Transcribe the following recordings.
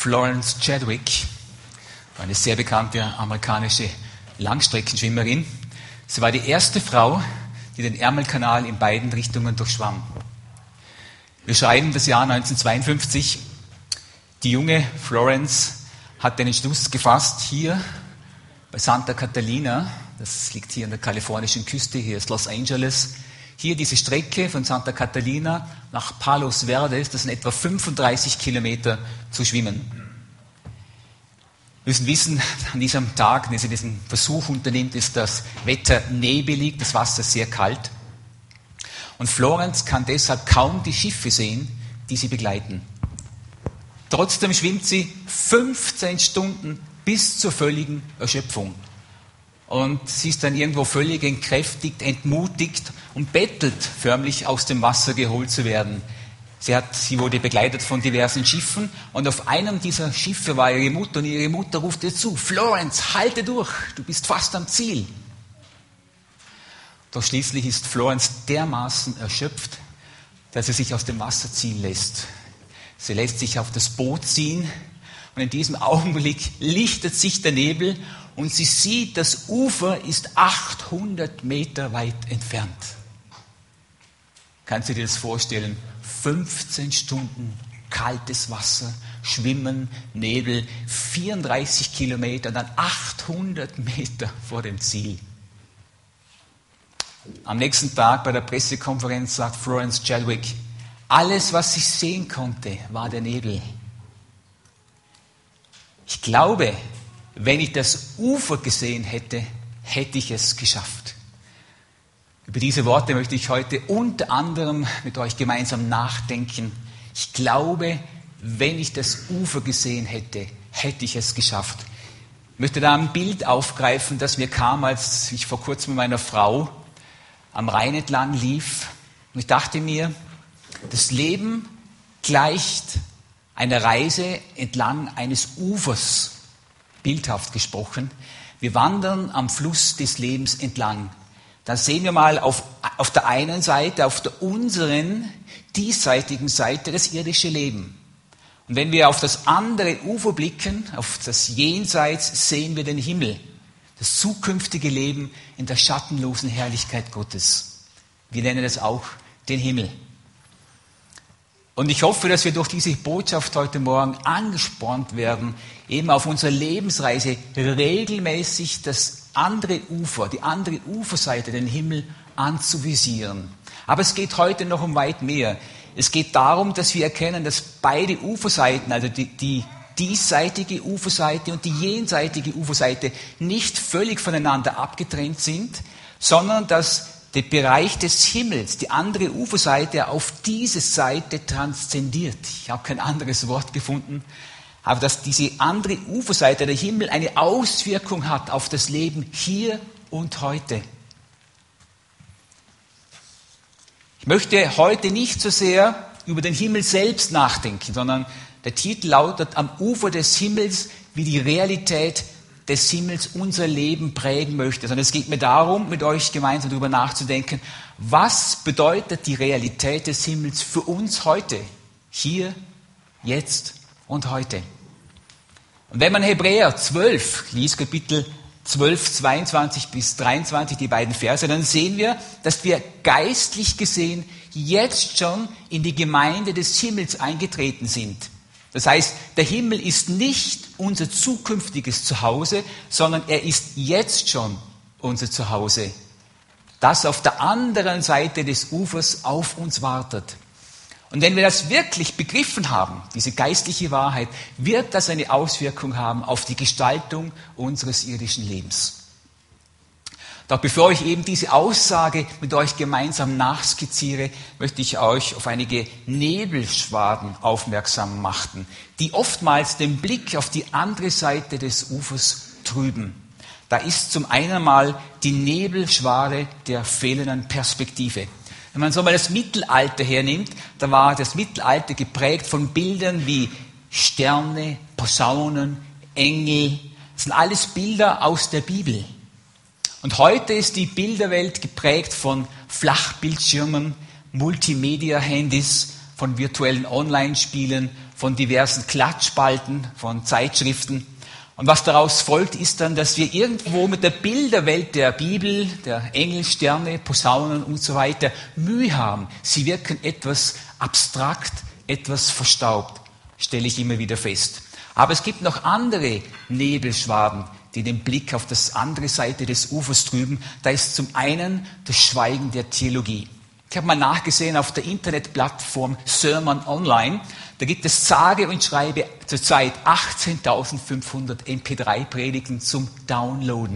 Florence Chadwick, eine sehr bekannte amerikanische Langstreckenschwimmerin. Sie war die erste Frau, die den Ärmelkanal in beiden Richtungen durchschwamm. Wir schreiben das Jahr 1952. Die junge Florence hat den Entschluss gefasst, hier bei Santa Catalina, das liegt hier an der kalifornischen Küste, hier ist Los Angeles, hier diese Strecke von Santa Catalina nach Palos Verdes, das sind etwa 35 Kilometer, zu schwimmen. Wir müssen wissen, an diesem Tag, wenn sie diesen Versuch unternimmt, ist das Wetter nebelig, das Wasser sehr kalt. Und Florence kann deshalb kaum die Schiffe sehen, die sie begleiten. Trotzdem schwimmt sie 15 Stunden bis zur völligen Erschöpfung. Und sie ist dann irgendwo völlig entkräftigt, entmutigt und bettelt förmlich, aus dem Wasser geholt zu werden. Sie wurde begleitet von diversen Schiffen und auf einem dieser Schiffe war ihre Mutter und ihre Mutter ruft ihr zu: Florence, halte durch, du bist fast am Ziel. Doch schließlich ist Florence dermaßen erschöpft, dass sie sich aus dem Wasser ziehen lässt. Sie lässt sich auf das Boot ziehen und in diesem Augenblick lichtet sich der Nebel und sie sieht, das Ufer ist 800 Meter weit entfernt. Kannst du dir das vorstellen? 15 Stunden kaltes Wasser, Schwimmen, Nebel, 34 Kilometer, dann 800 Meter vor dem Ziel. Am nächsten Tag bei der Pressekonferenz sagt Florence Chadwick: Alles, was ich sehen konnte, war der Nebel. Ich glaube, wenn ich das Ufer gesehen hätte, hätte ich es geschafft. Über diese Worte möchte ich heute unter anderem mit euch gemeinsam nachdenken. Ich glaube, wenn ich das Ufer gesehen hätte, hätte ich es geschafft. Ich möchte da ein Bild aufgreifen, das mir kam, als ich vor kurzem mit meiner Frau am Rhein entlang lief. Und ich dachte mir, das Leben gleicht einer Reise entlang eines Ufers, bildhaft gesprochen. Wir wandern am Fluss des Lebens entlang. Dann sehen wir mal auf der einen Seite, auf der unseren, diesseitigen Seite, das irdische Leben. Und wenn wir auf das andere Ufer blicken, auf das Jenseits, sehen wir den Himmel, das zukünftige Leben in der schattenlosen Herrlichkeit Gottes. Wir nennen es auch den Himmel. Und ich hoffe, dass wir durch diese Botschaft heute Morgen angespornt werden, eben auf unserer Lebensreise regelmäßig das andere Ufer, die andere Uferseite, den Himmel anzuvisieren. Aber es geht heute noch um weit mehr. Es geht darum, dass wir erkennen, dass beide Uferseiten, also die diesseitige Uferseite und die jenseitige Uferseite, nicht völlig voneinander abgetrennt sind, sondern dass der Bereich des Himmels, die andere Uferseite, auf diese Seite transzendiert. Ich habe kein anderes Wort gefunden, aber dass diese andere Uferseite, der Himmel, eine Auswirkung hat auf das Leben hier und heute. Ich möchte heute nicht so sehr über den Himmel selbst nachdenken, sondern der Titel lautet: Am Ufer des Himmels, wie die Realität des Himmels unser Leben prägen möchte. Sondern es geht mir darum, mit euch gemeinsam darüber nachzudenken, was bedeutet die Realität des Himmels für uns heute, hier, jetzt und heute. Und wenn man Hebräer 12 liest, Kapitel 12, 22 bis 23, die beiden Verse, dann sehen wir, dass wir geistlich gesehen jetzt schon in die Gemeinde des Himmels eingetreten sind. Das heißt, der Himmel ist nicht unser zukünftiges Zuhause, sondern er ist jetzt schon unser Zuhause, das auf der anderen Seite des Ufers auf uns wartet. Und wenn wir das wirklich begriffen haben, diese geistliche Wahrheit, wird das eine Auswirkung haben auf die Gestaltung unseres irdischen Lebens. Doch bevor ich eben diese Aussage mit euch gemeinsam nachskizziere, möchte ich euch auf einige Nebelschwaden aufmerksam machen, die oftmals den Blick auf die andere Seite des Ufers trüben. Da ist zum einen mal die Nebelschwade der fehlenden Perspektive. Wenn man so mal das Mittelalter hernimmt, da war das Mittelalter geprägt von Bildern wie Sterne, Posaunen, Engel. Das sind alles Bilder aus der Bibel. Und heute ist die Bilderwelt geprägt von Flachbildschirmen, Multimedia-Handys, von virtuellen Online-Spielen, von diversen Klatschspalten, von Zeitschriften. Und was daraus folgt, ist dann, dass wir irgendwo mit der Bilderwelt der Bibel, der Engel, Sterne, Posaunen und so weiter Mühe haben. Sie wirken etwas abstrakt, etwas verstaubt, stelle ich immer wieder fest. Aber es gibt noch andere Nebelschwaden, die den Blick auf das andere Seite des Ufers trüben. Da ist zum einen das Schweigen der Theologie. Ich habe mal nachgesehen auf der Internetplattform Sermon Online. Da gibt es sage und schreibe zurzeit 18.500 MP3-Predigten zum Downloaden.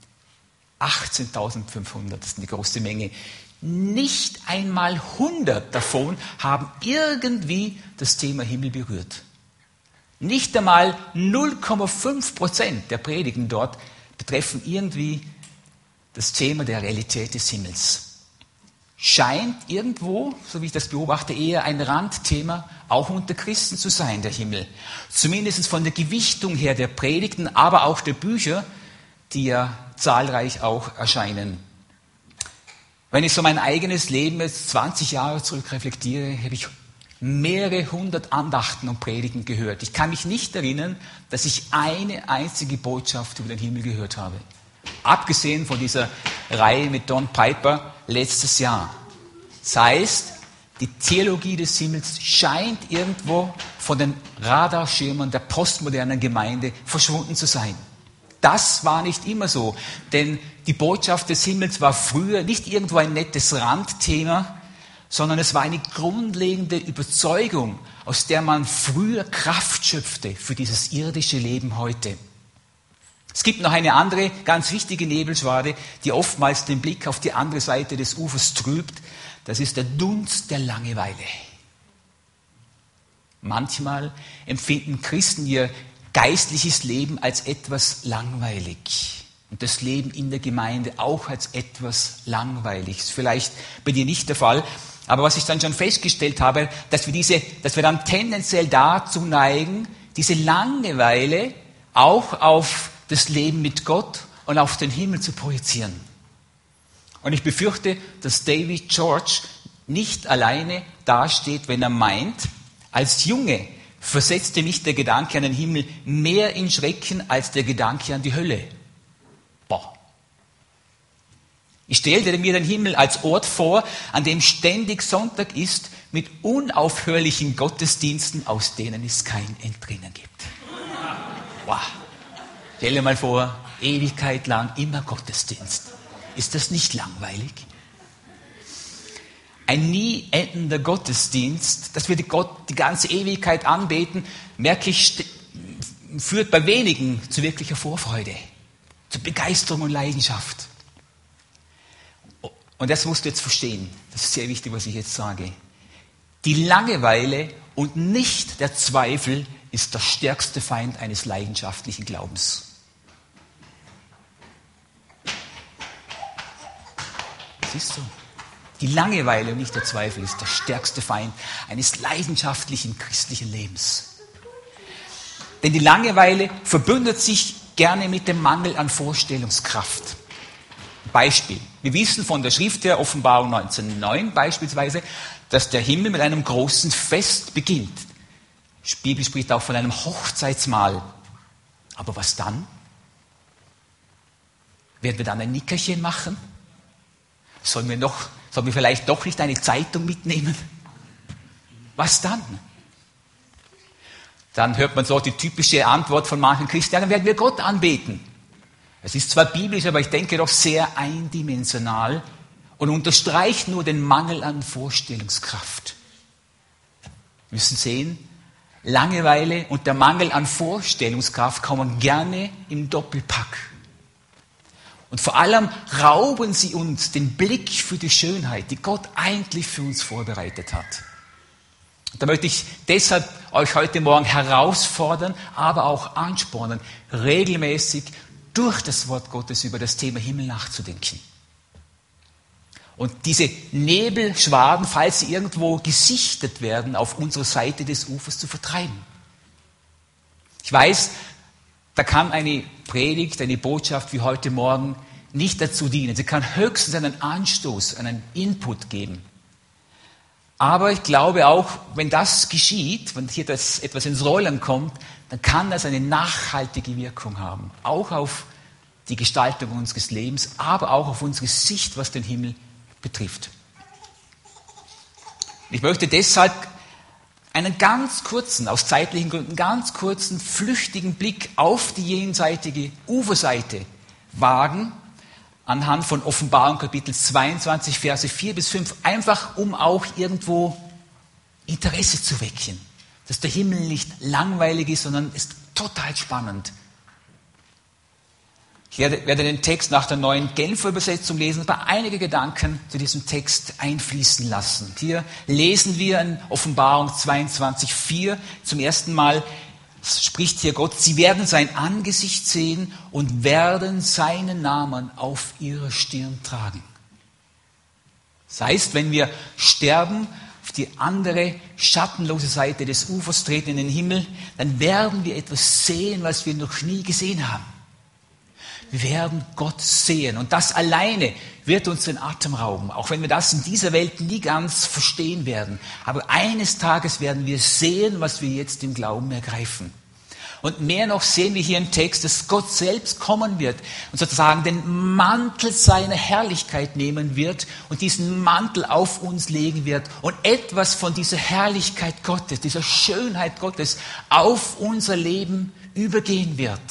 18.500, das ist eine große Menge. Nicht einmal 100 davon haben irgendwie das Thema Himmel berührt. Nicht einmal 0,5% der Predigten dort betreffen irgendwie das Thema der Realität des Himmels. Scheint irgendwo, so wie ich das beobachte, eher ein Randthema auch unter Christen zu sein, der Himmel. Zumindest von der Gewichtung her der Predigten, aber auch der Bücher, die ja zahlreich auch erscheinen. Wenn ich so mein eigenes Leben jetzt 20 Jahre zurück reflektiere, habe ich mehrere hundert Andachten und Predigten gehört. Ich kann mich nicht erinnern, dass ich eine einzige Botschaft über den Himmel gehört habe. Abgesehen von dieser Reihe mit Don Piper letztes Jahr. Das heißt, die Theologie des Himmels scheint irgendwo von den Radarschirmen der postmodernen Gemeinde verschwunden zu sein. Das war nicht immer so, denn die Botschaft des Himmels war früher nicht irgendwo ein nettes Randthema, sondern es war eine grundlegende Überzeugung, aus der man früher Kraft schöpfte für dieses irdische Leben heute. Es gibt noch eine andere, ganz wichtige Nebelschwade, die oftmals den Blick auf die andere Seite des Ufers trübt. Das ist der Dunst der Langeweile. Manchmal empfinden Christen ihr geistliches Leben als etwas langweilig. Und das Leben in der Gemeinde auch als etwas langweilig. Ist vielleicht bei dir nicht der Fall. Aber was ich dann schon festgestellt habe, dass wir dann tendenziell dazu neigen, diese Langeweile auch auf das Leben mit Gott und auf den Himmel zu projizieren. Und ich befürchte, dass David George nicht alleine dasteht, wenn er meint, als Junge versetzte mich der Gedanke an den Himmel mehr in Schrecken als der Gedanke an die Hölle. Boah. Ich stellte mir den Himmel als Ort vor, an dem ständig Sonntag ist, mit unaufhörlichen Gottesdiensten, aus denen es kein Entrinnen gibt. Wow. Stell dir mal vor, Ewigkeit lang immer Gottesdienst. Ist das nicht langweilig? Ein nie endender Gottesdienst, dass wir Gott die ganze Ewigkeit anbeten, merke ich, führt bei wenigen zu wirklicher Vorfreude, zu Begeisterung und Leidenschaft. Und das musst du jetzt verstehen. Das ist sehr wichtig, was ich jetzt sage. Die Langeweile und nicht der Zweifel ist der stärkste Feind eines leidenschaftlichen Glaubens. Siehst du? Die Langeweile und nicht der Zweifel ist der stärkste Feind eines leidenschaftlichen christlichen Lebens. Denn die Langeweile verbündet sich gerne mit dem Mangel an Vorstellungskraft. Beispiel. Wir wissen von der Schrift der Offenbarung 19,9 beispielsweise, dass der Himmel mit einem großen Fest beginnt. Die Bibel spricht auch von einem Hochzeitsmahl. Aber was dann? Werden wir dann ein Nickerchen machen? Sollen wir vielleicht doch nicht eine Zeitung mitnehmen? Was dann? Dann hört man so die typische Antwort von manchen Christen, ja, dann werden wir Gott anbeten. Es ist zwar biblisch, aber ich denke doch sehr eindimensional und unterstreicht nur den Mangel an Vorstellungskraft. Wir müssen sehen, Langeweile und der Mangel an Vorstellungskraft kommen gerne im Doppelpack. Und vor allem rauben sie uns den Blick für die Schönheit, die Gott eigentlich für uns vorbereitet hat. Und da möchte ich deshalb euch heute Morgen herausfordern, aber auch anspornen, regelmäßig durch das Wort Gottes über das Thema Himmel nachzudenken. Und diese Nebelschwaden, falls sie irgendwo gesichtet werden, auf unserer Seite des Ufers zu vertreiben. Ich weiß, da kann eine Predigt, eine Botschaft wie heute Morgen nicht dazu dienen. Sie kann höchstens einen Anstoß, einen Input geben. Aber ich glaube auch, wenn das geschieht, wenn hier etwas ins Rollen kommt, dann kann das eine nachhaltige Wirkung haben. Auch auf die Gestaltung unseres Lebens, aber auch auf unsere Sicht, was den Himmel betrifft. Ich möchte deshalb einen ganz kurzen, aus zeitlichen Gründen, ganz kurzen, flüchtigen Blick auf die jenseitige Uferseite wagen, anhand von Offenbarung Kapitel 22, Verse 4 bis 5, einfach um auch irgendwo Interesse zu wecken. Dass der Himmel nicht langweilig ist, sondern ist total spannend. Ich werde den Text nach der neuen Genfer Übersetzung lesen, aber einige Gedanken zu diesem Text einfließen lassen. Hier lesen wir in Offenbarung 22,4 zum ersten Mal, spricht hier Gott, sie werden sein Angesicht sehen und werden seinen Namen auf ihrer Stirn tragen. Das heißt, wenn wir sterben, auf die andere, schattenlose Seite des Ufers treten in den Himmel, dann werden wir etwas sehen, was wir noch nie gesehen haben. Wir werden Gott sehen und das alleine wird uns den Atem rauben, auch wenn wir das in dieser Welt nie ganz verstehen werden. Aber eines Tages werden wir sehen, was wir jetzt im Glauben ergreifen. Und mehr noch sehen wir hier im Text, dass Gott selbst kommen wird und sozusagen den Mantel seiner Herrlichkeit nehmen wird und diesen Mantel auf uns legen wird und etwas von dieser Herrlichkeit Gottes, dieser Schönheit Gottes auf unser Leben übergehen wird.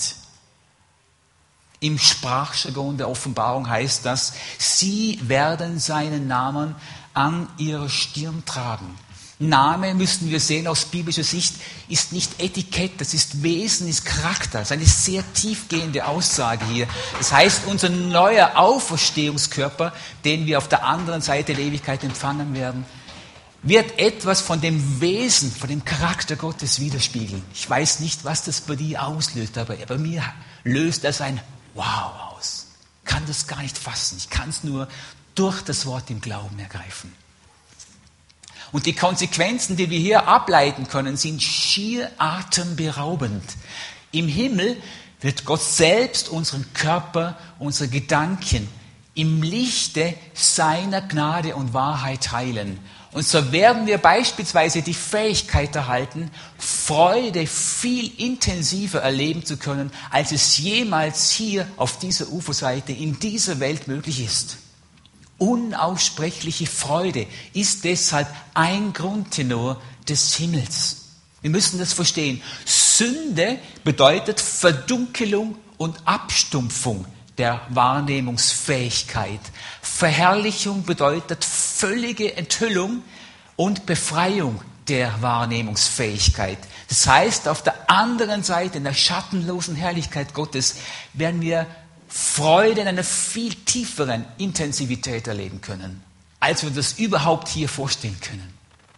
Im Sprachjargon der Offenbarung heißt das, sie werden seinen Namen an ihrer Stirn tragen. Name, müssen wir sehen aus biblischer Sicht, ist nicht Etikett, das ist Wesen, ist Charakter. Das ist eine sehr tiefgehende Aussage hier. Das heißt, unser neuer Auferstehungskörper, den wir auf der anderen Seite der Ewigkeit empfangen werden, wird etwas von dem Wesen, von dem Charakter Gottes widerspiegeln. Ich weiß nicht, was das bei dir auslöst, aber bei mir löst das ein Wow aus. Ich kann das gar nicht fassen. Ich kann es nur durch das Wort im Glauben ergreifen. Und die Konsequenzen, die wir hier ableiten können, sind schier atemberaubend. Im Himmel wird Gott selbst unseren Körper, unsere Gedanken im Lichte seiner Gnade und Wahrheit heilen. Und so werden wir beispielsweise die Fähigkeit erhalten, Freude viel intensiver erleben zu können, als es jemals hier auf dieser Uferseite in dieser Welt möglich ist. Unaussprechliche Freude ist deshalb ein Grundtenor des Himmels. Wir müssen das verstehen. Sünde bedeutet Verdunkelung und Abstumpfung der Wahrnehmungsfähigkeit. Verherrlichung bedeutet völlige Enthüllung und Befreiung der Wahrnehmungsfähigkeit. Das heißt, auf der anderen Seite, in der schattenlosen Herrlichkeit Gottes, werden wir Freude in einer viel tieferen Intensivität erleben können, als wir das überhaupt hier vorstellen können.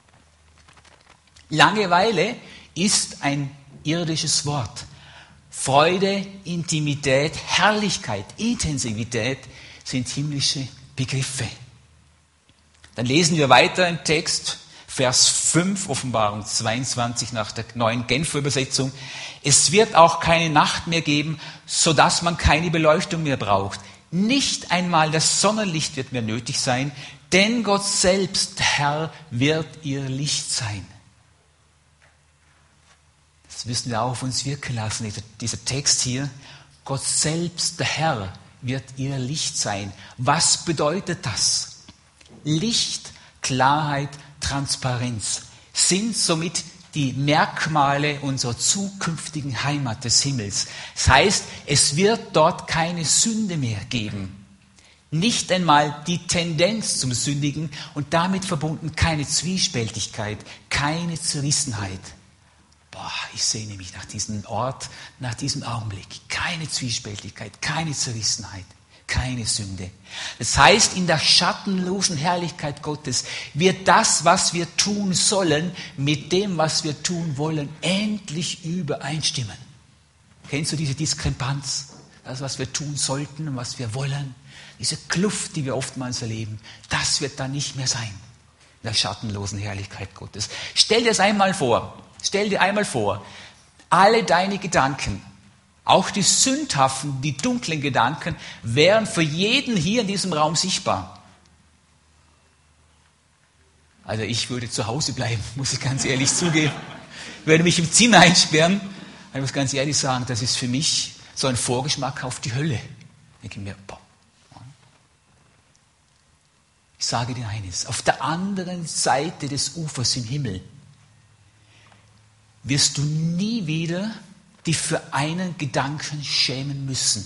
Langeweile ist ein irdisches Wort. Freude, Intimität, Herrlichkeit, Intensivität sind himmlische Begriffe. Dann lesen wir weiter im Text, Vers 5, Offenbarung 22 nach der neuen Genfer Übersetzung. Es wird auch keine Nacht mehr geben, sodass man keine Beleuchtung mehr braucht. Nicht einmal das Sonnenlicht wird mehr nötig sein, denn Gott selbst, der Herr, wird ihr Licht sein. Das müssen wir auch auf uns wirken lassen, dieser Text hier. Gott selbst, der Herr, wird ihr Licht sein. Was bedeutet das? Licht, Klarheit, Transparenz sind somit die Merkmale unserer zukünftigen Heimat des Himmels. Das heißt, es wird dort keine Sünde mehr geben. Nicht einmal die Tendenz zum Sündigen und damit verbunden keine Zwiespältigkeit, keine Zerrissenheit. Ich sehne mich nach diesem Ort, nach diesem Augenblick. Keine Zwiespältigkeit, keine Zerrissenheit, keine Sünde. Das heißt, in der schattenlosen Herrlichkeit Gottes wird das, was wir tun sollen, mit dem, was wir tun wollen, endlich übereinstimmen. Kennst du diese Diskrepanz? Das, was wir tun sollten und was wir wollen, diese Kluft, die wir oftmals erleben, das wird dann nicht mehr sein. In der schattenlosen Herrlichkeit Gottes. Stell dir einmal vor, alle deine Gedanken, auch die sündhaften, die dunklen Gedanken, wären für jeden hier in diesem Raum sichtbar. Also ich würde zu Hause bleiben, muss ich ganz ehrlich zugeben. Ich würde mich im Zimmer einsperren. Ich muss ganz ehrlich sagen, das ist für mich so ein Vorgeschmack auf die Hölle. Ich denke mir, boah. Ich sage dir eines, auf der anderen Seite des Ufers im Himmel wirst du nie wieder dich für einen Gedanken schämen müssen.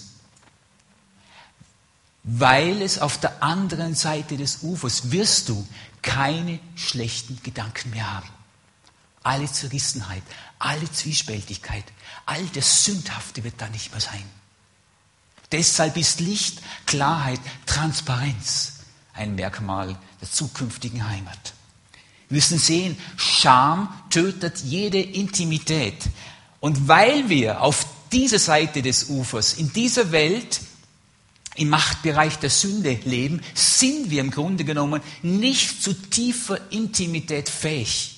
Weil es auf der anderen Seite des Ufers wirst du keine schlechten Gedanken mehr haben. Alle Zerrissenheit, alle Zwiespältigkeit, all das Sündhafte wird da nicht mehr sein. Deshalb ist Licht, Klarheit, Transparenz ein Merkmal der zukünftigen Heimat. Wir müssen sehen, Scham tötet jede Intimität. Und weil wir auf dieser Seite des Ufers, in dieser Welt, im Machtbereich der Sünde leben, sind wir im Grunde genommen nicht zu tiefer Intimität fähig.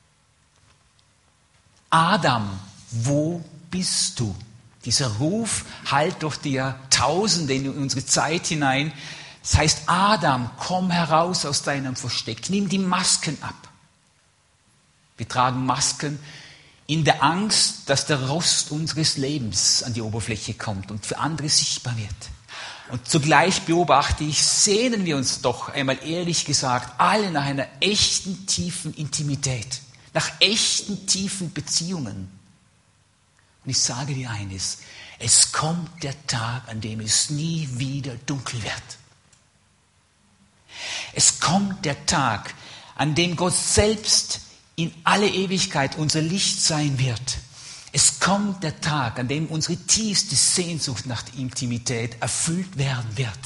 Adam, wo bist du? Dieser Ruf hallt durch die Jahrtausende in unsere Zeit hinein. Das heißt, Adam, komm heraus aus deinem Versteck, nimm die Masken ab. Wir tragen Masken in der Angst, dass der Rost unseres Lebens an die Oberfläche kommt und für andere sichtbar wird. Und zugleich beobachte ich, sehnen wir uns doch einmal ehrlich gesagt alle nach einer echten, tiefen Intimität, nach echten, tiefen Beziehungen. Und ich sage dir eines, es kommt der Tag, an dem es nie wieder dunkel wird. Es kommt der Tag, an dem Gott selbst in alle Ewigkeit unser Licht sein wird. Es kommt der Tag, an dem unsere tiefste Sehnsucht nach der Intimität erfüllt werden wird.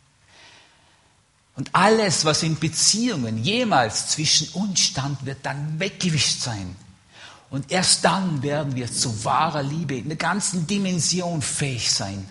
Und alles, was in Beziehungen jemals zwischen uns stand, wird dann weggewischt sein. Und erst dann werden wir zu wahrer Liebe in der ganzen Dimension fähig sein.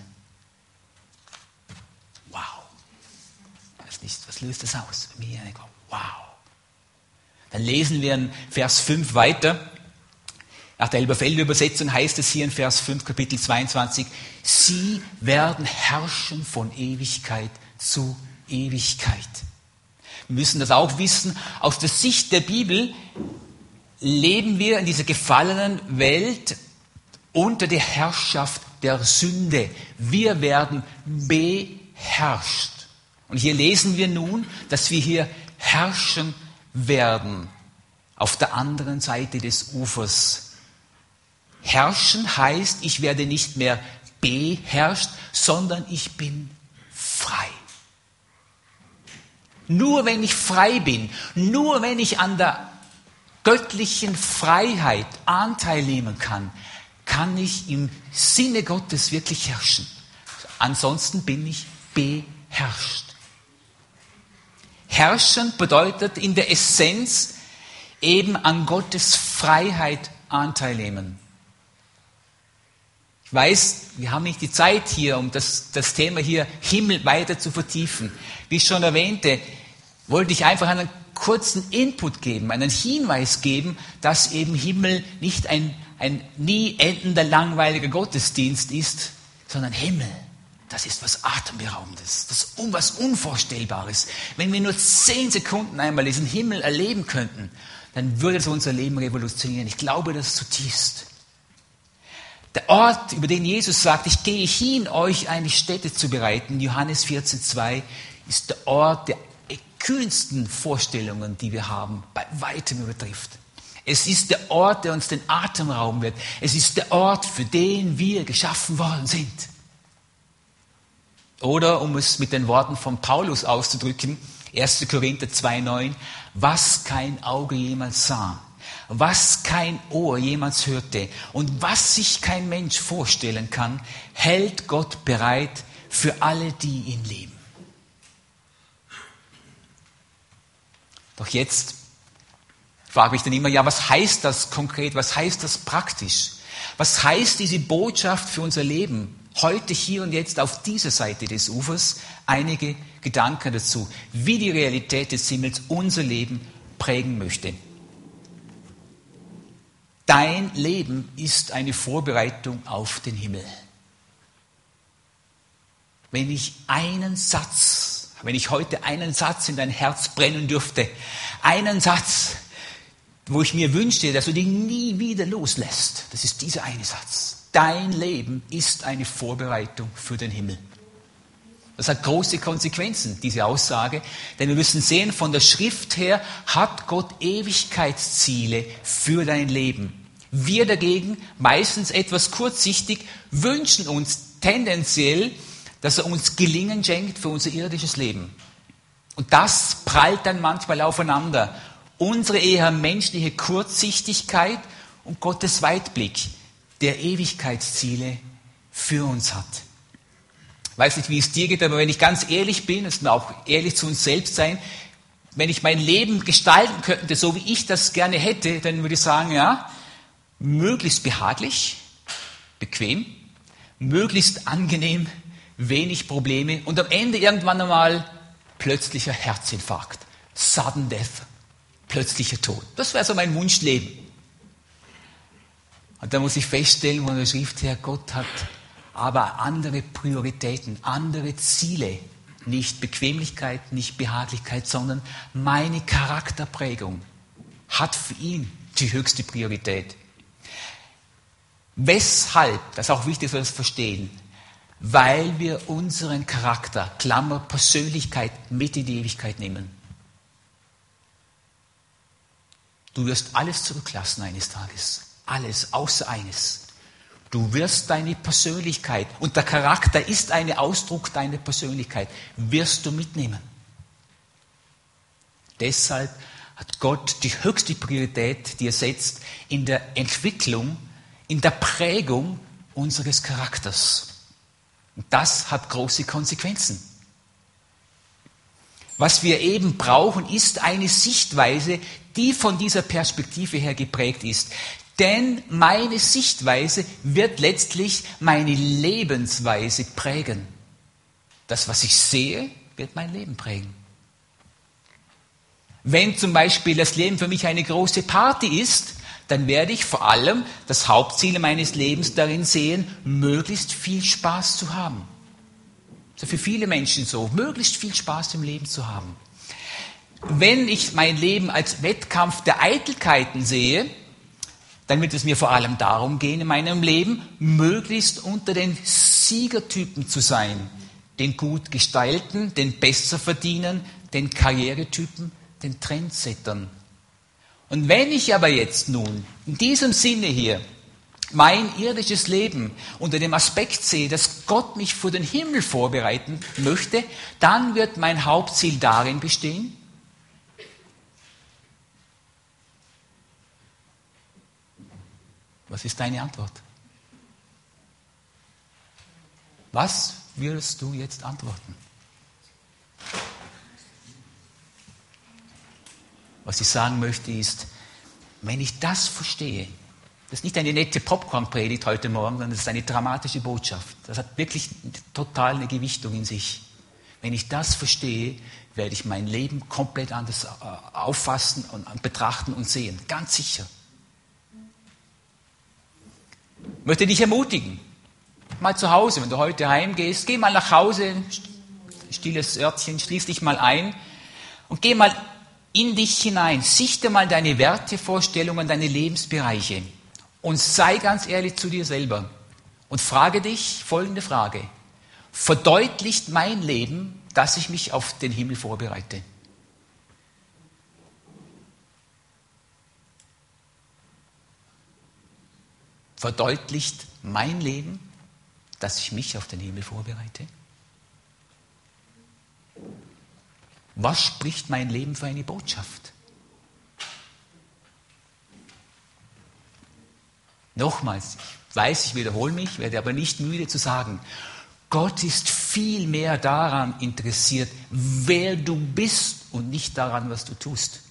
Wow. Ich weiß nicht, was löst das aus? Bei mir, wow. Dann lesen wir in Vers 5 weiter. Nach der Elberfelder Übersetzung heißt es hier in Vers 5, Kapitel 22, sie werden herrschen von Ewigkeit zu Ewigkeit. Wir müssen das auch wissen, aus der Sicht der Bibel leben wir in dieser gefallenen Welt unter der Herrschaft der Sünde. Wir werden beherrscht. Und hier lesen wir nun, dass wir hier herrschen werden auf der anderen Seite des Ufers. Herrschen heißt, ich werde nicht mehr beherrscht, sondern ich bin frei. Nur wenn ich frei bin, nur wenn ich an der göttlichen Freiheit Anteil nehmen kann, kann ich im Sinne Gottes wirklich herrschen. Ansonsten bin ich beherrscht. Herrschen bedeutet in der Essenz eben an Gottes Freiheit Anteil nehmen. Ich weiß, wir haben nicht die Zeit hier, um das Thema hier Himmel weiter zu vertiefen. Wie ich schon erwähnte, wollte ich einfach einen kurzen Input geben, einen Hinweis geben, dass eben Himmel nicht ein nie endender, langweiliger Gottesdienst ist, sondern Himmel. Das ist was Atemberaubendes, was Unvorstellbares. Wenn wir nur 10 Sekunden einmal diesen Himmel erleben könnten, dann würde es unser Leben revolutionieren. Ich glaube das zutiefst. Der Ort, über den Jesus sagt, ich gehe hin, euch eine Stätte zu bereiten, Johannes 14,2, ist der Ort der kühnsten Vorstellungen, die wir haben, bei weitem übertrifft. Es ist der Ort, der uns den Atem rauben wird. Es ist der Ort, für den wir geschaffen worden sind. Oder, um es mit den Worten von Paulus auszudrücken, 1. Korinther 2,9, was kein Auge jemals sah, was kein Ohr jemals hörte und was sich kein Mensch vorstellen kann, hält Gott bereit für alle, die ihn lieben. Doch jetzt frage ich dann immer, ja, was heißt das konkret, was heißt das praktisch? Was heißt diese Botschaft für unser Leben? Heute, hier und jetzt auf dieser Seite des Ufers einige Gedanken dazu, wie die Realität des Himmels unser Leben prägen möchte. Dein Leben ist eine Vorbereitung auf den Himmel. Wenn ich heute einen Satz in dein Herz brennen dürfte, einen Satz, wo ich mir wünschte, dass du den nie wieder loslässt. Das ist dieser eine Satz. Dein Leben ist eine Vorbereitung für den Himmel. Das hat große Konsequenzen, diese Aussage, denn wir müssen sehen, von der Schrift her hat Gott Ewigkeitsziele für dein Leben. Wir dagegen, meistens etwas kurzsichtig, wünschen uns tendenziell, dass er uns Gelingen schenkt für unser irdisches Leben. Und das prallt dann manchmal aufeinander. Unsere eher menschliche Kurzsichtigkeit und Gottes Weitblick, der Ewigkeitsziele für uns hat. Ich weiß nicht, wie es dir geht, aber wenn ich ganz ehrlich bin, müssen wir auch ehrlich zu uns selbst sein, wenn ich mein Leben gestalten könnte, so wie ich das gerne hätte, dann würde ich sagen, ja, möglichst behaglich, bequem, möglichst angenehm, wenig Probleme und am Ende irgendwann einmal plötzlicher Herzinfarkt, sudden death, plötzlicher Tod. Das wäre so mein Wunschleben. Und da muss ich feststellen, von der Schrift her, Gott hat aber andere Prioritäten, andere Ziele. Nicht Bequemlichkeit, nicht Behaglichkeit, sondern meine Charakterprägung hat für ihn die höchste Priorität. Weshalb, das ist auch wichtig, dass wir das verstehen, weil wir unseren Charakter, Klammer Persönlichkeit, mit in die Ewigkeit nehmen. Du wirst alles zurücklassen eines Tages. Alles, außer eines. Du wirst deine Persönlichkeit, und der Charakter ist ein Ausdruck deiner Persönlichkeit, wirst du mitnehmen. Deshalb hat Gott die höchste Priorität, die er setzt, in der Entwicklung, in der Prägung unseres Charakters. Und das hat große Konsequenzen. Was wir eben brauchen, ist eine Sichtweise, die von dieser Perspektive her geprägt ist. Denn meine Sichtweise wird letztlich meine Lebensweise prägen. Das, was ich sehe, wird mein Leben prägen. Wenn zum Beispiel das Leben für mich eine große Party ist, dann werde ich vor allem das Hauptziel meines Lebens darin sehen, möglichst viel Spaß zu haben. Das ist für viele Menschen so, möglichst viel Spaß im Leben zu haben. Wenn ich mein Leben als Wettkampf der Eitelkeiten sehe, dann wird es mir vor allem darum gehen, in meinem Leben möglichst unter den Siegertypen zu sein. Den gut gestylten, den Besserverdienern, den Karrieretypen, den Trendsettern. Und wenn ich aber jetzt nun in diesem Sinne hier mein irdisches Leben unter dem Aspekt sehe, dass Gott mich für den Himmel vorbereiten möchte, dann wird mein Hauptziel darin bestehen, was ist deine Antwort? Was wirst du jetzt antworten? Was ich sagen möchte ist, wenn ich das verstehe, das ist nicht eine nette Popcorn-Predigt heute Morgen, sondern das ist eine dramatische Botschaft. Das hat wirklich total eine Gewichtung in sich. Wenn ich das verstehe, werde ich mein Leben komplett anders auffassen und betrachten und sehen. Ganz sicher. Ich möchte dich ermutigen, mal zu Hause, wenn du heute heimgehst, geh mal nach Hause, stilles Örtchen, schließ dich mal ein und geh mal in dich hinein, sichte mal deine Wertevorstellungen, deine Lebensbereiche und sei ganz ehrlich zu dir selber und frage dich folgende Frage: Verdeutlicht mein Leben, dass ich mich auf den Himmel vorbereite? Verdeutlicht mein Leben, dass ich mich auf den Himmel vorbereite? Was spricht mein Leben für eine Botschaft? Nochmals, ich weiß, ich wiederhole mich, werde aber nicht müde zu sagen, Gott ist viel mehr daran interessiert, wer du bist und nicht daran, was du tust.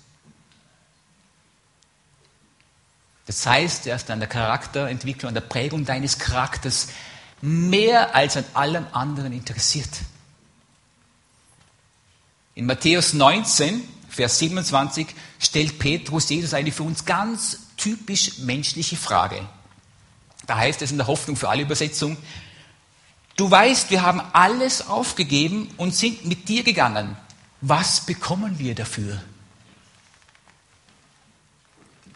Das heißt, er ist an der Charakterentwicklung, an der Prägung deines Charakters mehr als an allem anderen interessiert. In Matthäus 19, Vers 27, stellt Petrus Jesus eine für uns ganz typisch menschliche Frage. Da heißt es in der Hoffnung für alle Übersetzung: Du weißt, wir haben alles aufgegeben und sind mit dir gegangen. Was bekommen wir dafür?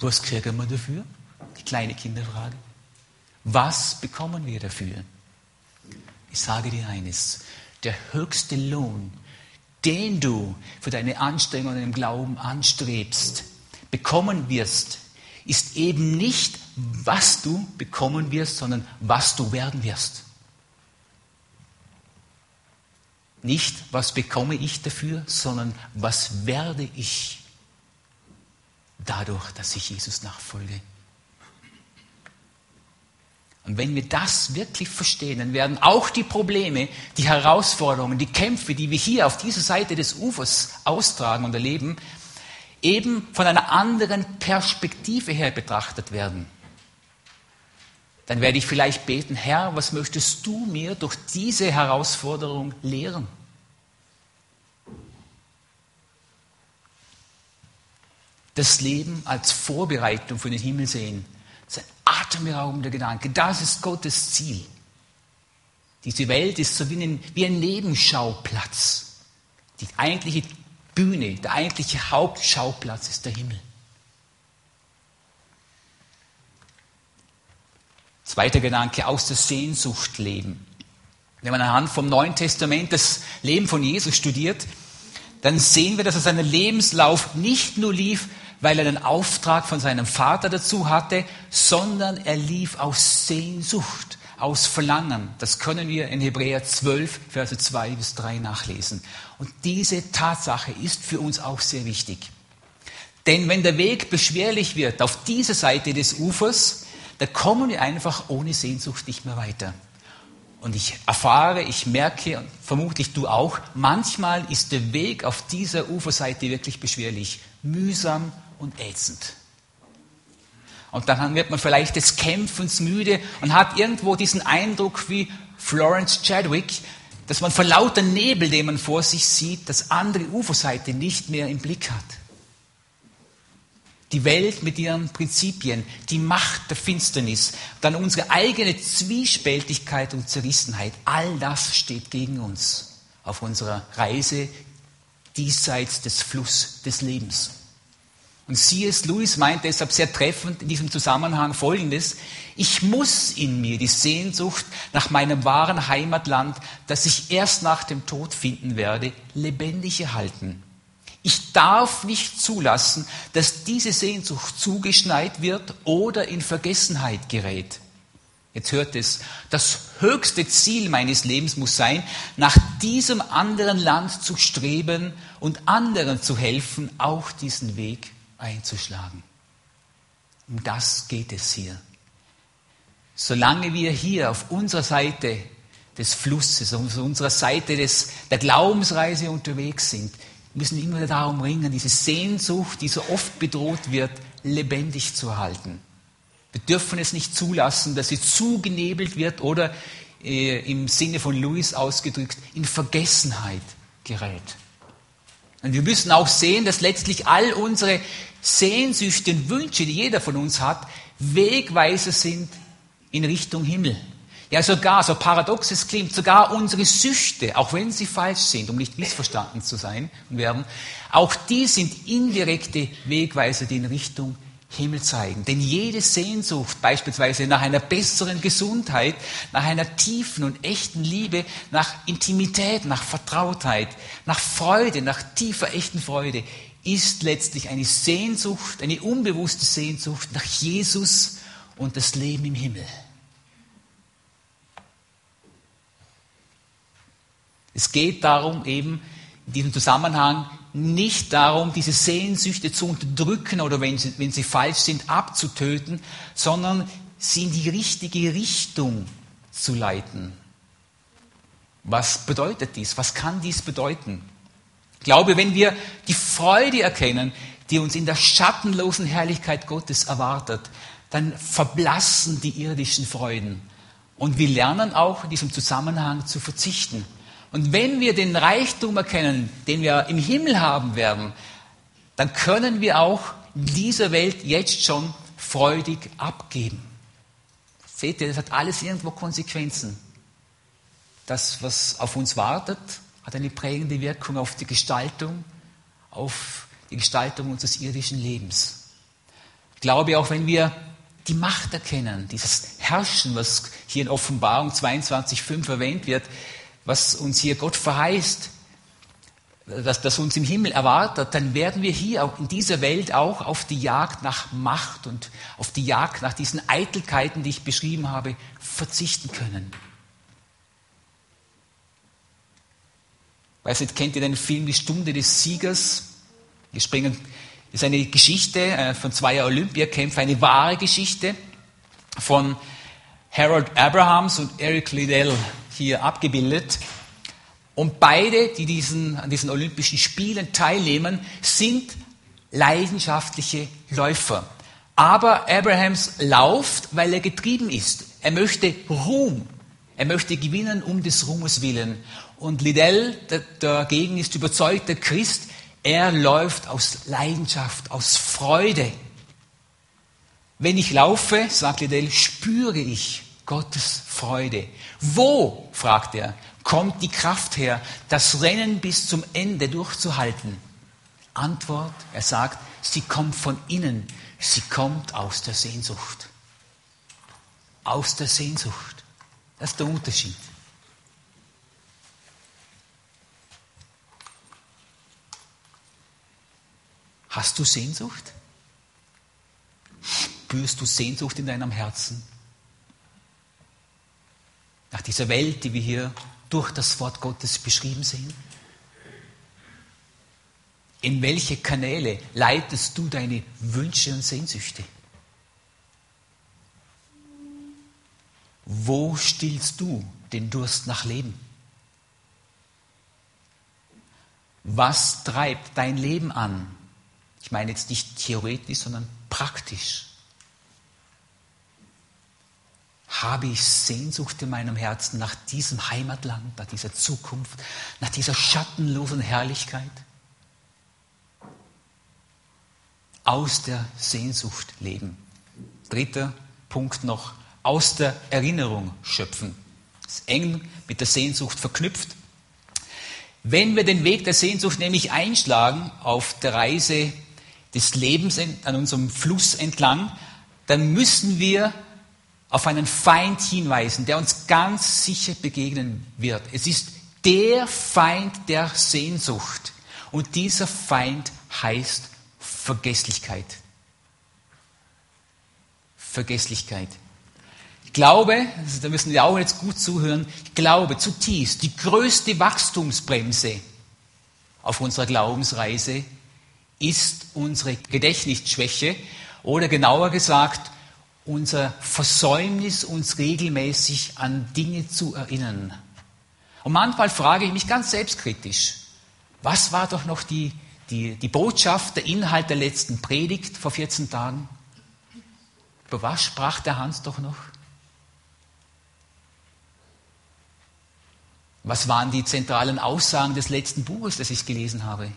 Was kriegen wir dafür? Die kleine Kinderfrage. Was bekommen wir dafür? Ich sage dir eines, der höchste Lohn, den du für deine Anstrengungen im Glauben anstrebst, bekommen wirst, ist eben nicht, was du bekommen wirst, sondern was du werden wirst. Nicht, was bekomme ich dafür, sondern was werde ich dadurch, dass ich Jesus nachfolge. Und wenn wir das wirklich verstehen, dann werden auch die Probleme, die Herausforderungen, die Kämpfe, die wir hier auf dieser Seite des Ufers austragen und erleben, eben von einer anderen Perspektive her betrachtet werden. Dann werde ich vielleicht beten, Herr, was möchtest du mir durch diese Herausforderung lehren? Das Leben als Vorbereitung für den Himmel sehen. Das ist ein atemberaubender Gedanke. Das ist Gottes Ziel. Diese Welt ist so wie ein Nebenschauplatz. Die eigentliche Bühne, der eigentliche Hauptschauplatz ist der Himmel. Zweiter Gedanke, aus der Sehnsucht leben. Wenn man anhand vom Neuen Testament das Leben von Jesus studiert, dann sehen wir, dass er seinen Lebenslauf nicht nur lief, weil er einen Auftrag von seinem Vater dazu hatte, sondern er lief aus Sehnsucht, aus Verlangen. Das können wir in Hebräer 12, Verse 2 bis 3 nachlesen. Und diese Tatsache ist für uns auch sehr wichtig. Denn wenn der Weg beschwerlich wird auf dieser Seite des Ufers, da kommen wir einfach ohne Sehnsucht nicht mehr weiter. Und ich erfahre, ich merke, und vermutlich du auch, manchmal ist der Weg auf dieser Uferseite wirklich beschwerlich, mühsam und ätzend. Und dann wird man vielleicht des Kämpfens müde und hat irgendwo diesen Eindruck wie Florence Chadwick, dass man vor lauter Nebel, den man vor sich sieht, das andere Uferseite nicht mehr im Blick hat. Die Welt mit ihren Prinzipien, die Macht der Finsternis, dann unsere eigene Zwiespältigkeit und Zerrissenheit, all das steht gegen uns auf unserer Reise diesseits des Flusses des Lebens. Und C.S. Lewis meint deshalb sehr treffend in diesem Zusammenhang Folgendes: Ich muss in mir die Sehnsucht nach meinem wahren Heimatland, das ich erst nach dem Tod finden werde, lebendig erhalten. Ich darf nicht zulassen, dass diese Sehnsucht zugeschneit wird oder in Vergessenheit gerät. Jetzt hört es, das höchste Ziel meines Lebens muss sein, nach diesem anderen Land zu streben und anderen zu helfen, auch diesen Weg einzuschlagen. Um das geht es hier. Solange wir hier auf unserer Seite des Flusses, auf unserer Seite der Glaubensreise unterwegs sind, müssen wir immer wieder darum ringen, diese Sehnsucht, die so oft bedroht wird, lebendig zu erhalten. Wir dürfen es nicht zulassen, dass sie zugenebelt wird oder im Sinne von Lewis ausgedrückt, in Vergessenheit gerät. Und wir müssen auch sehen, dass letztlich all unsere Sehnsüchte und Wünsche, die jeder von uns hat, Wegweiser sind in Richtung Himmel. Ja, sogar, so paradox es klingt, sogar unsere Süchte, auch wenn sie falsch sind, um nicht missverstanden zu sein und werden, auch die sind indirekte Wegweiser, die in Richtung Himmel zeigen. Denn jede Sehnsucht, beispielsweise nach einer besseren Gesundheit, nach einer tiefen und echten Liebe, nach Intimität, nach Vertrautheit, nach Freude, nach tiefer, echten Freude, ist letztlich eine Sehnsucht, eine unbewusste Sehnsucht nach Jesus und das Leben im Himmel. Es geht darum, eben in diesem Zusammenhang nicht darum, diese Sehnsüchte zu unterdrücken oder wenn sie falsch sind, abzutöten, sondern sie in die richtige Richtung zu leiten. Was bedeutet dies? Was kann dies bedeuten? Ich glaube, wenn wir die Freude erkennen, die uns in der schattenlosen Herrlichkeit Gottes erwartet, dann verblassen die irdischen Freuden. Und wir lernen auch in diesem Zusammenhang zu verzichten. Und wenn wir den Reichtum erkennen, den wir im Himmel haben werden, dann können wir auch in dieser Welt jetzt schon freudig abgeben. Seht ihr, das hat alles irgendwo Konsequenzen. Das, was auf uns wartet, hat eine prägende Wirkung auf die Gestaltung unseres irdischen Lebens. glaube auch, wenn wir die Macht erkennen, dieses Herrschen, was hier in Offenbarung 22,5 erwähnt wird, was uns hier Gott verheißt, das uns im Himmel erwartet, dann werden wir hier auch in dieser Welt auch auf die Jagd nach Macht und auf die Jagd nach diesen Eitelkeiten, die ich beschrieben habe, verzichten können. Weiß nicht, kennt ihr den Film Die Stunde des Siegers? Das ist eine Geschichte von 2 Olympiakämpfern, eine wahre Geschichte von Harold Abrahams und Eric Liddell hier abgebildet. Und beide, die an diesen Olympischen Spielen teilnehmen, sind leidenschaftliche Läufer. Aber Abrahams lauft, weil er getrieben ist. Er möchte Ruhm. Er möchte gewinnen um des Ruhmes willen. Und Liddell dagegen ist überzeugter Christ. Er läuft aus Leidenschaft, aus Freude. Wenn ich laufe, sagt Liddell, spüre ich Gottes Freude. Wo, fragt er, kommt die Kraft her, das Rennen bis zum Ende durchzuhalten? Antwort, er sagt, sie kommt von innen, sie kommt aus der Sehnsucht. Aus der Sehnsucht. Das ist der Unterschied. Hast du Sehnsucht? Spürst du Sehnsucht in deinem Herzen? Nach dieser Welt, die wir hier durch das Wort Gottes beschrieben sehen? In welche Kanäle leitest du deine Wünsche und Sehnsüchte? Wo stillst du den Durst nach Leben? Was treibt dein Leben an? Ich meine jetzt nicht theoretisch, sondern praktisch. Habe ich Sehnsucht in meinem Herzen nach diesem Heimatland, nach dieser Zukunft, nach dieser schattenlosen Herrlichkeit? Aus der Sehnsucht leben. 3. Punkt noch, aus der Erinnerung schöpfen. Das ist eng mit der Sehnsucht verknüpft. Wenn wir den Weg der Sehnsucht nämlich einschlagen auf der Reise des Lebens an unserem Fluss entlang, dann müssen wir auf einen Feind hinweisen, der uns ganz sicher begegnen wird. Es ist der Feind der Sehnsucht. Und dieser Feind heißt Vergesslichkeit. Vergesslichkeit. Ich glaube, da müssen wir auch jetzt gut zuhören, ich glaube zutiefst, die größte Wachstumsbremse auf unserer Glaubensreise ist unsere Gedächtnisschwäche oder genauer gesagt, unser Versäumnis, uns regelmäßig an Dinge zu erinnern. Und manchmal frage ich mich ganz selbstkritisch, was war doch noch die Botschaft, der Inhalt der letzten Predigt vor 14 Tagen? Über was sprach der Hans doch noch? Was waren die zentralen Aussagen des letzten Buches, das ich gelesen habe?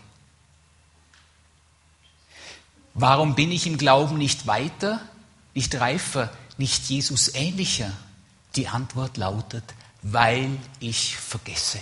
Warum bin ich im Glauben nicht weiter, nicht reifer, nicht Jesus ähnlicher? Die Antwort lautet, weil ich vergesse.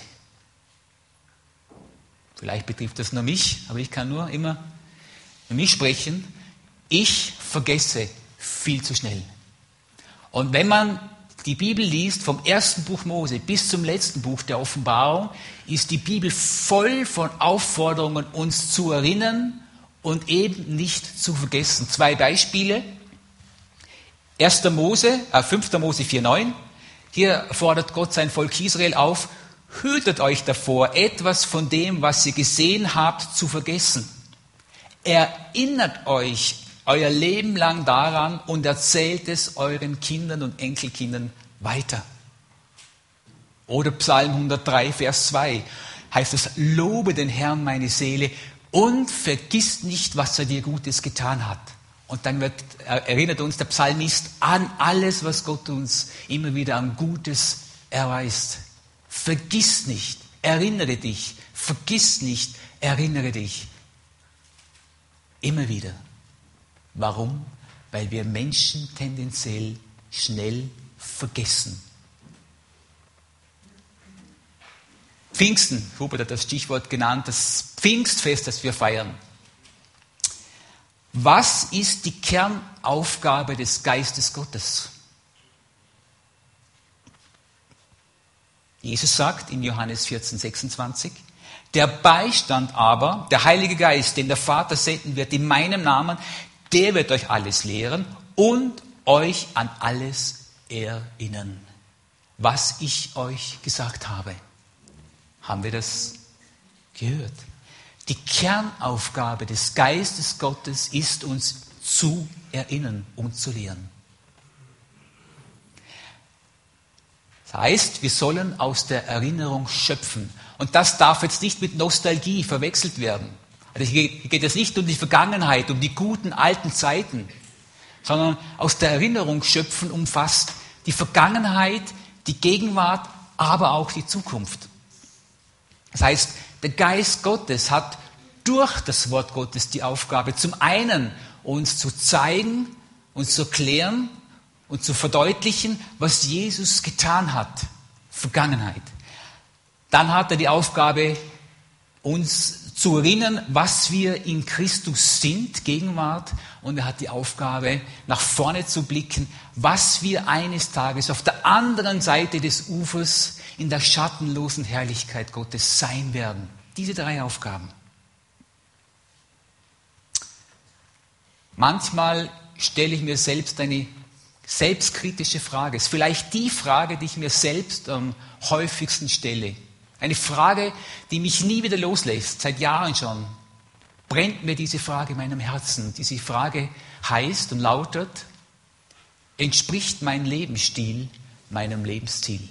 Vielleicht betrifft das nur mich, aber ich kann nur immer für mich sprechen. Ich vergesse viel zu schnell. Und wenn man die Bibel liest, vom ersten Buch Mose bis zum letzten Buch der Offenbarung, ist die Bibel voll von Aufforderungen, uns zu erinnern und eben nicht zu vergessen. 2 Beispiele. 5. Mose 4,9. Hier fordert Gott sein Volk Israel auf, hütet euch davor, etwas von dem, was ihr gesehen habt, zu vergessen. Erinnert euch euer Leben lang daran und erzählt es euren Kindern und Enkelkindern weiter. Oder Psalm 103, Vers 2 heißt es, lobe den Herrn meine Seele und vergiss nicht, was er dir Gutes getan hat. Und dann erinnert uns der Psalmist an alles, was Gott uns immer wieder an Gutes erweist. Vergiss nicht, erinnere dich. Vergiss nicht, erinnere dich. Immer wieder. Warum? Weil wir Menschen tendenziell schnell vergessen. Pfingsten, Hubert hat das Stichwort genannt, das Pfingstfest, das wir feiern. Was ist die Kernaufgabe des Geistes Gottes? Jesus sagt in Johannes 14,26, der Beistand aber, der Heilige Geist, den der Vater senden wird in meinem Namen, der wird euch alles lehren und euch an alles erinnern, was ich euch gesagt habe. Haben wir das gehört? Die Kernaufgabe des Geistes Gottes ist, uns zu erinnern und zu lehren. Das heißt, wir sollen aus der Erinnerung schöpfen. Und das darf jetzt nicht mit Nostalgie verwechselt werden. Also hier geht es nicht um die Vergangenheit, um die guten alten Zeiten, sondern aus der Erinnerung schöpfen umfasst die Vergangenheit, die Gegenwart, aber auch die Zukunft. Das heißt, der Geist Gottes hat durch das Wort Gottes die Aufgabe, zum einen uns zu zeigen, uns zu erklären und zu verdeutlichen, was Jesus getan hat, Vergangenheit. Dann hat er die Aufgabe, uns zu erinnern, was wir in Christus sind, Gegenwart. Und er hat die Aufgabe, nach vorne zu blicken, was wir eines Tages auf der anderen Seite des Ufers in der schattenlosen Herrlichkeit Gottes sein werden. Diese 3 Aufgaben. Manchmal stelle ich mir selbst eine selbstkritische Frage. Es ist vielleicht die Frage, die ich mir selbst am häufigsten stelle. Eine Frage, die mich nie wieder loslässt, seit Jahren schon. Brennt mir diese Frage in meinem Herzen. Diese Frage heißt und lautet, entspricht mein Lebensstil meinem Lebensziel?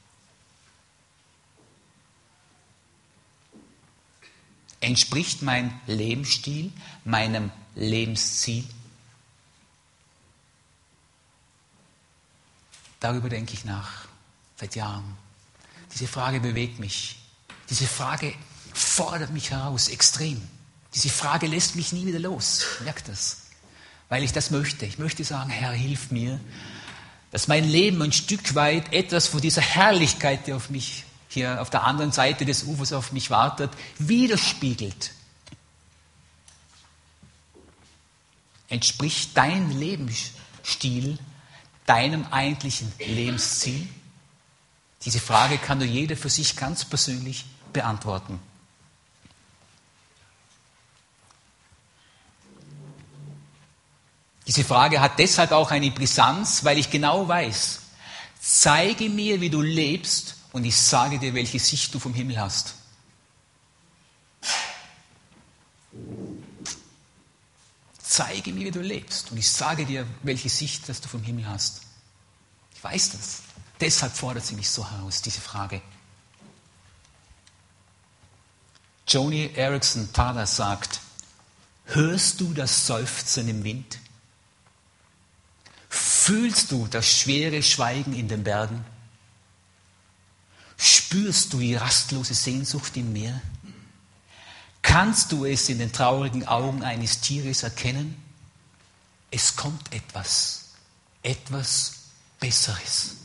Entspricht mein Lebensstil meinem Lebensziel? Darüber denke ich nach, seit Jahren. Diese Frage bewegt mich. Diese Frage fordert mich heraus, extrem. Diese Frage lässt mich nie wieder los. Merkt das? Weil ich das möchte. Ich möchte sagen, Herr, hilf mir, dass mein Leben ein Stück weit etwas von dieser Herrlichkeit, die auf mich hier auf der anderen Seite des Ufers auf mich wartet, widerspiegelt. Entspricht dein Lebensstil deinem eigentlichen Lebensziel? Diese Frage kann nur jeder für sich ganz persönlich beantworten. Diese Frage hat deshalb auch eine Brisanz, weil ich genau weiß, zeige mir, wie du lebst, und ich sage dir, welche Sicht du vom Himmel hast. Zeige mir, wie du lebst, und ich sage dir, welche Sicht dass du vom Himmel hast. Ich weiß das. Deshalb fordert sie mich so heraus, diese Frage. Joni Eareckson Tada sagt, hörst du das Seufzen im Wind? Fühlst du das schwere Schweigen in den Bergen? Spürst du die rastlose Sehnsucht im Meer? Kannst du es in den traurigen Augen eines Tieres erkennen? Es kommt etwas Besseres.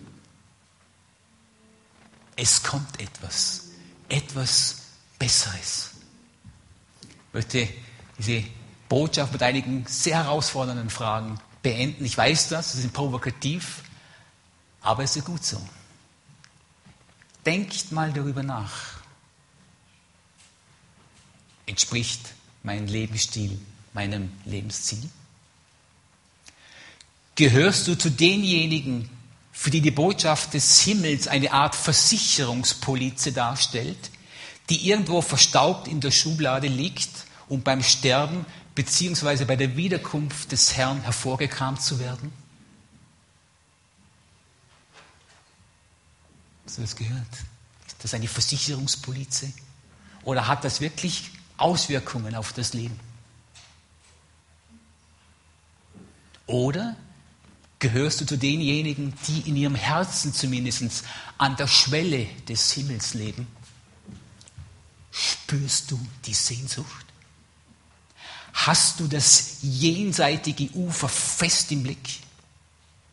Es kommt etwas Besseres. Ich möchte diese Botschaft mit einigen sehr herausfordernden Fragen beenden. Ich weiß das, sie sind provokativ, aber es ist gut so. Denkt mal darüber nach. Entspricht mein Lebensstil meinem Lebensziel? Gehörst du zu denjenigen, für die die Botschaft des Himmels eine Art Versicherungspolize darstellt, die irgendwo verstaubt in der Schublade liegt, um beim Sterben bzw. bei der Wiederkunft des Herrn hervorgekramt zu werden? Hast du das gehört? Ist das eine Versicherungspolize? Oder hat das wirklich Auswirkungen auf das Leben? Oder gehörst du zu denjenigen, die in ihrem Herzen zumindest an der Schwelle des Himmels leben? Spürst du die Sehnsucht? Hast du das jenseitige Ufer fest im Blick?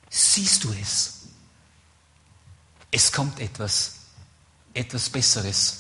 Siehst du es? Es kommt etwas Besseres.